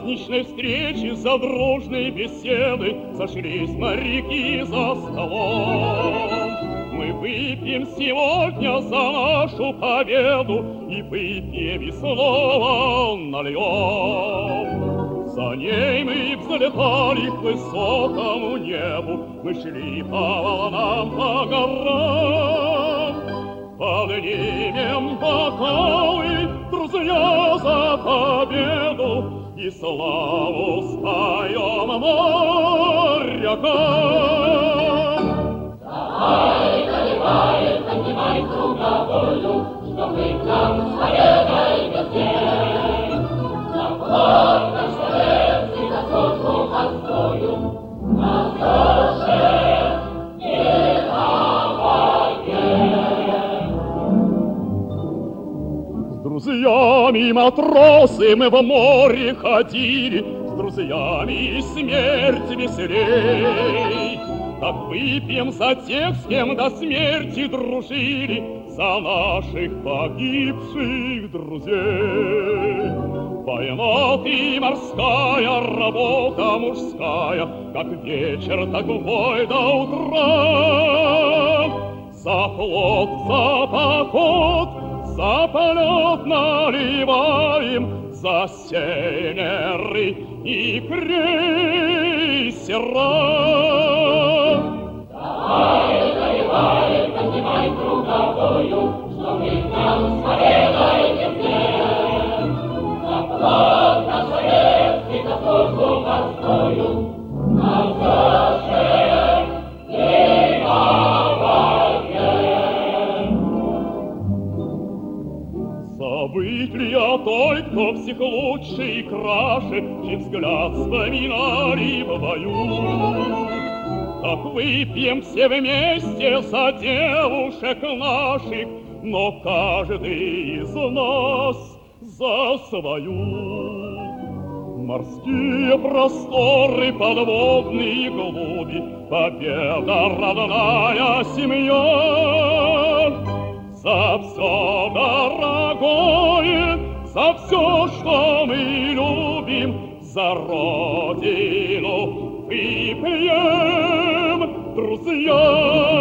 праздничной встречи, за дружной беседой сошлись моряки за столом. Мы выпьем сегодня за нашу победу и выпьем и снова нальем. За ней мы взлетали к высокому небу, мы шли по волнам, по горам. Поднимем бокалы, друзья, за победу и славу споем морякам. Давай, наливай, поднимай круговую, чтобы к нам с победой везде. За флаг наш советский, за службу морскую, на суше и на войне. С друзьями матросы мы в море ходили, с друзьями смерть веселей. Так выпьем за тех, с кем до смерти дружили, за наших погибших друзей. Война ты морская, работа мужская, как вечер, так бой до утра. За флот, за поход, за полет наливаем, за сейнеры и крейсера. Давай, наливай, поднимай круговую, чтобы к нам с победой везде. За флаг наш советский, за службу морскую, на суше и на войне. Забыть ли о той, кто всех лучше и краше, чей взгляд вспоминали в бою? Так выпьем все вместе за девушек наших, но каждый из нас за свою. Морские просторы, подводные глуби, победа, родная семья. За все дорогое, за все, что мы любим, за Родину выпьем, друзья.